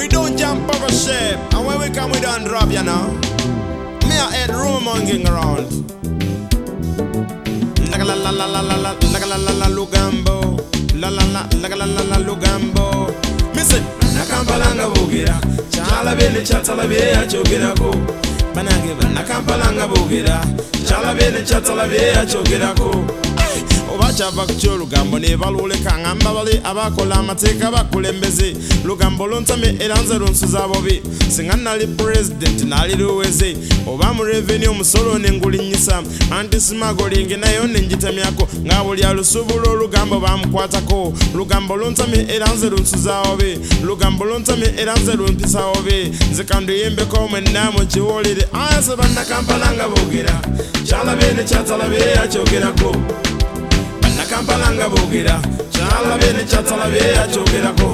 We don't jump over ship, and when we come we don't drop, you know. Me a head rumonging around. La la la la la la la la la la lugambo. La la la la la la lugambo. Me say, Nakampalanga bugira. Chala bene chatala be achogera ko. Banange Nakampalanga bugira. Chala bene chatala be achogera ko. Obacha bakcho lugambo ne balule kangamba bali abakola amateka bakulembeze lugambo lontame eranze lunsuza bobi singana li president nali luweze oba mu revenue musolo nengulinyisa anti smuggling nayo nenjitamyako ngabuli alusubulo lugambo bamkwatako lugambo lontame eranze lunsuza bobi lugambo lontame eranze lumpisa bobi zikando yembe ko mwenamo chiwolire ase Nakampalanga bugira chala bene chatala be achogerako Nakampalanga bugira chala bene chatala be achogerako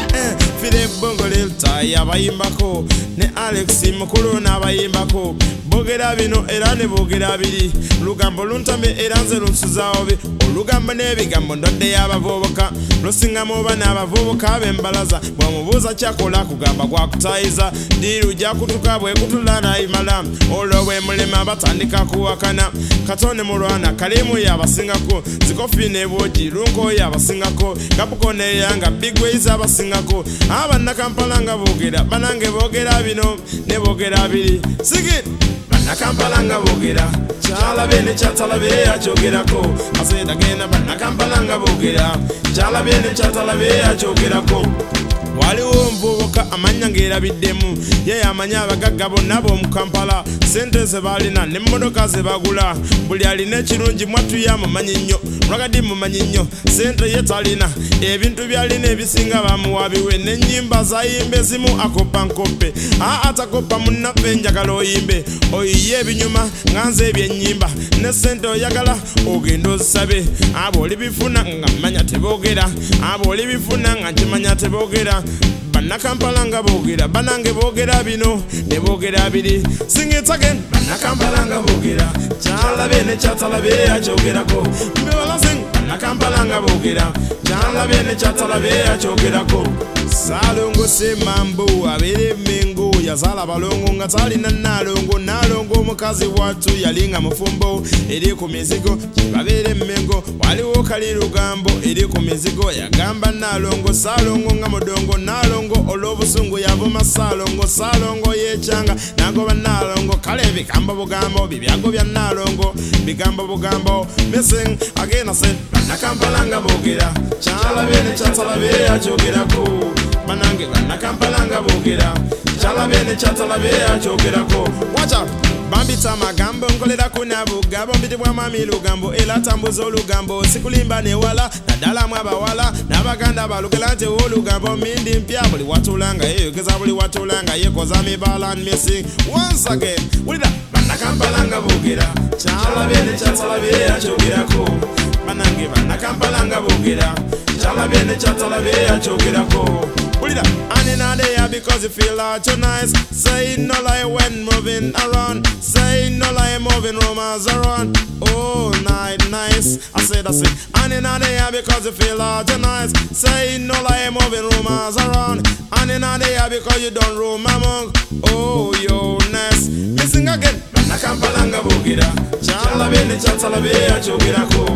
Fide bongo lilta yabayimbako ne Alex mukulu nabayimbako bogera bino era ne bogera biri lugambo luntame eranze lunsuza obi olugamba n'ebigambo ndodde y'abavubuka lusinga mu bana abavubuka b'embalaza bw'omubuuza kyakola kugamba gwakutayiza diru jakutuka bwe kutulana imala olwo bwe mulema batandika kuwakana katone mulwana kalimu yabasingako zikofi n'ebwogi lunko yabasingako kapuko n'eyanga big ways abasingako aba Nakampalanga bogera banange bogera bino ne bogera biri sigit Nakampalanga bugira chala bene chatala be achogerako ase dagena Nakampalanga bugira chala bene chatala be achogerako waliwo mvubuka amanyangera biddemu ye amanya abagagga bonna b'omu Kampala sente ze balina n'emmotoka ze bagula buli alina ekirungi mwattu ya mumanyi nnyo lwakati mumanyi nnyo sente ye talina ebintu byalina ebisinga bamuwabiwe n'ennyimba zayimba ezimu akoppa nkoppe atakopa munnaffe njagala oyimbe oyiye ebinyuma nga nze ebyennyimba ne sente oyagala ogenda ozisabe abo olibifuna nga mmanya teboogera abo olibifuna nga nkimanya teboogera Nakampalanga bogera banange bogera bino ne bogera biri sing it again Nakampalanga bogera chala bene chatala be achogerako me wala sing Nakampalanga bogera chala bene chatala be achogerako salongo se mambo abere mengo yazala balongo nga talina nalongo mukazi watu yalinga mufumbo eri ku mizigo babere mengo waliwo kali lugambo eri ku mizigo yagamba nalongo salongo nga mudongo nalongo olobusungu yavuma salongo yechanga nago banalongo kale bigambo bugambo bibyago bya nalongo bigambo bugambo missing again I said Nakampalanga bogera chala bene chatala be achogerako banange Nakampalanga bogera chala bene chatala be achogerako watch out Bambita magambo nkolera kuna bugabo mbitibwa mami lugambo ela tambuzo lugambo sikulimba ne wala nadala mwabawala nabaganda balugelante olugambo mindi mpya buli watulanga yegeza buli watulanga yekoza mibala and missing once again ulida Nakampalanga bogera chala bene chatala be achogerako banange Nakampalanga bogera chala bene chatala be achogerako ulida anina there because you feel like you're nice say no lie when moving around say no lie moving rumors around all night nice I said anina there because you feel like you're nice say no lie moving rumors around anina there because you don't roam among oh you're nice missing again Nakampalanga bogera chala bene chatala be achogerako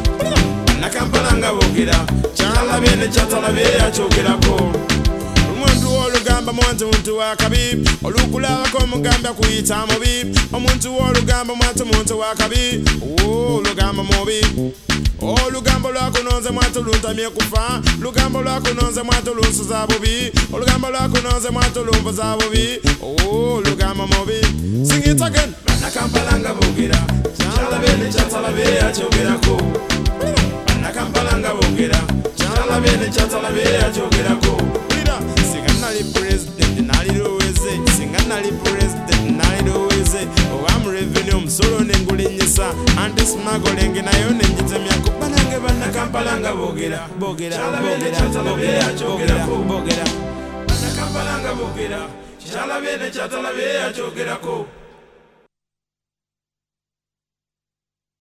Nakampalanga bogera chala bene chatala be achogerako Omuntu olugamba muntu wakabi olukulaba ko mugamba kuyita mubi omuntu olugamba muntu wakabi olugamba mubi olugambo lwako nonze mwatu luntamye kufa lugambo lwako nonze mwatu lunsuza bubi olugambo lwako nonze mwatu lumbuza bubi olugamba mubi sing it again Nakampalanga bogera chala bene chatala be achogerako Nakampalanga bogera chala bene chatala be achogerako Singana li president nali luweze singana li president nali luweze owamu revenue musolo nengulinyisa anti smuggling nayo nenjitemyako banange Nakampalanga bogera Nakampalanga bogera chala bene chatala be achogerako